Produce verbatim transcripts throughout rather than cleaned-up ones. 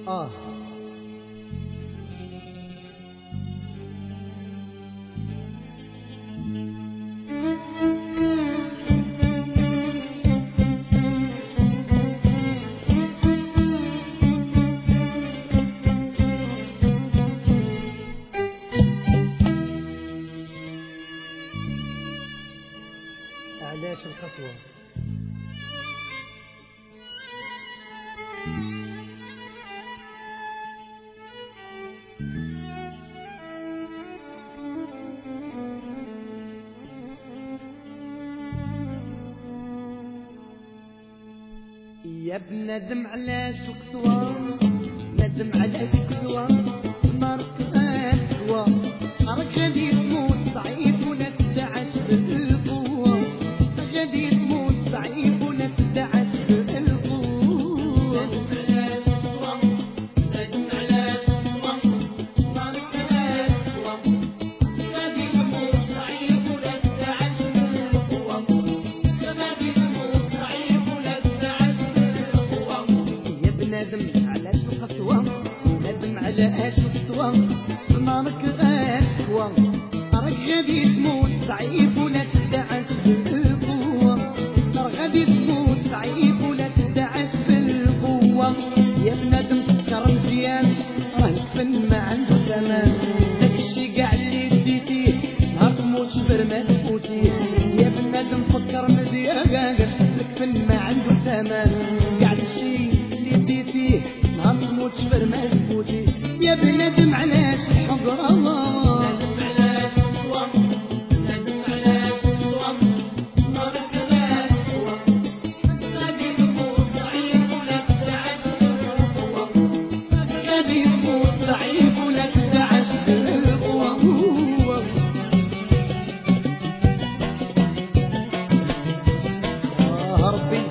آه علاش الخطوة يا بنادم علاش الخطوة ندم علاش الخطوة مارك الخطوة راك غادي تموت ضعيف ولا تدعس بالقوة غادي تموت ضعيف ولا تدعس بالقوة ندم علاش الخطوة ندم علاش الخطوة مارك الخطوة غادي تموت ضعيف ولا تدعس بالقوة غادي تموت ضعيف ولا تدعس يا بنادم علاش الخطوة ندم علاش الخطوة نارك غاكوة راك غادي تموت ضعيف ولا تدعس بالقوة نار غادي تموت ضعيف ولا تدعس بالقوة يا بنادم فكر مزيان راه الفن ما عنده ثمن داكشي كاع اللي ديتيه نهار تموت شبر ما تفوتيه يا بنادم فكر مزيان الفن ما عنده ثمن كاع الشي اللي ديتيه نهار تموت شبر ما تفوتيه يا بنادم علاش الحقرة ندم علاش الخطوة ندم علاش الخطوة نارك غاكوة غادي تموت ضعيف ولا تدعس بالقوة غادي تموت ضعيف ولا تدعس بالقوة آه ربي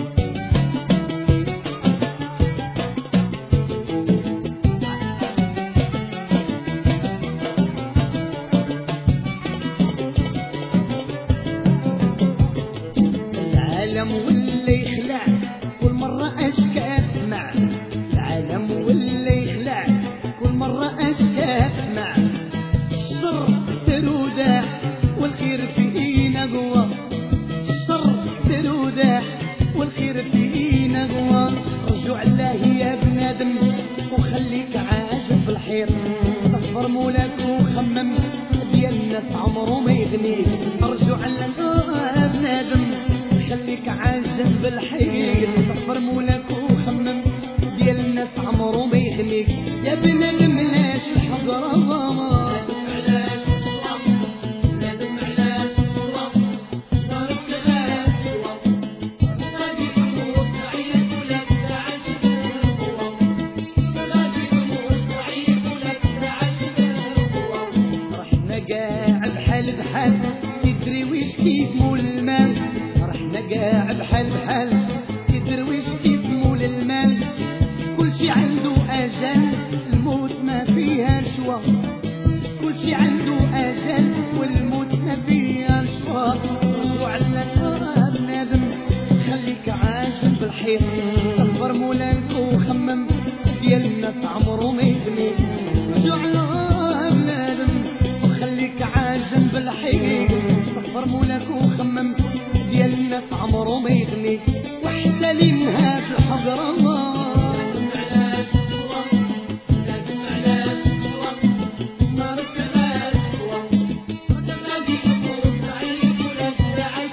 العالم ولا يخلع كل مرة أشكى أسمع العالم ولا يخلع كل مرة أشكى أسمع الشر ترودع والخير فينا قوة الشر ترودع والخير فينا قوة رجوع الله يا بنادم وخليك عاجب بالحيط صفر مولاك وخمم ديالنا في عمره ما يغنيك رجوع الله يا بنادم خليك عاجب بالحيط صفر مولاك وخمم ديالنا في عمره ما يغنيك يا بنادم علاش الحقرة ندم علاش الخطوة ندم علاش الخطوة نارك غاكوة غادي تموت ضعيف ولا تدعس بالقوة غادي تموت ضعيف ولا تدعس بالقوة رحنا كاع بحال بحال يدري كيف مول المال رحنا كاع بحال بحال يدري كيف مول المال كلشي عنده أجل الموت ما فيها شوا كلشي عنده أجل والموت ما فيها شوا رجوع على بنادم خليك عاجب بالحيط صبر مولاك وخمم ديالنا في عمره ما يغنيك رجوع على بنادم وخليك عاجب بالحيط صبر مولاك وخمم ديالنا في عمره ما يغنيك وحتى لينها في الحقرة ندم علاش الخطوة ندم علاش الخطوة نارك غاكوة غادي تموت ضعيف ولا تدعس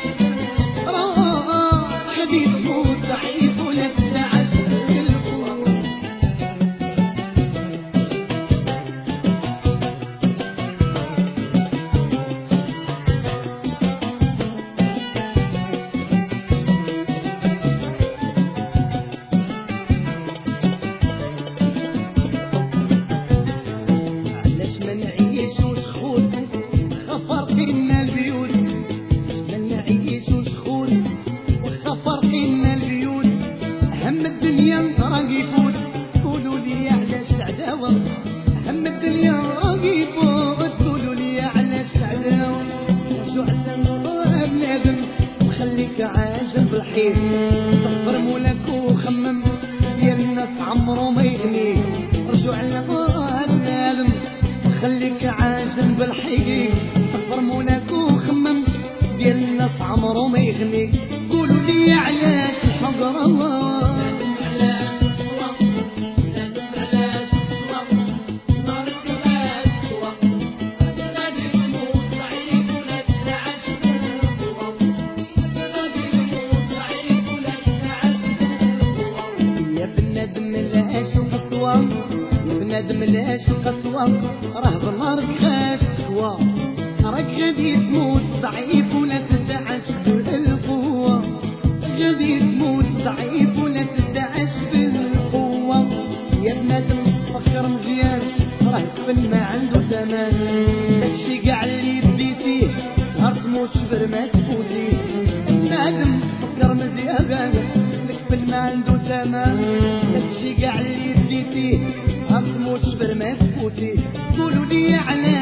بالقوة غادي تموت ضعيف ولا تدعس بالقوة عاجب الحيط صفر مولاك وخمم ديالنا في عمره ما يغنيك بالك عازم بالحقيق كبر مناك وخمم ديال الناس عمرو ما يغنيك قولوا لي علاش الحقرة بنادم لاش القسوة راه بنارك خاف توا راك غادي تموت ضعيف ولا تدعش بالقوة غادي تموت ضعيف ولا تدعش بالقوة يا بنادم فكر مزيان راه الفن ما عنده ثمن داكشي كاع اللي بديتيه نهار تموت شبر ما تفوتيه بنادم فكر مزيان الفن ما عنده ثمن داكشي كاع اللي بديتيه تموت شبر ما تفوتي قولوا لي على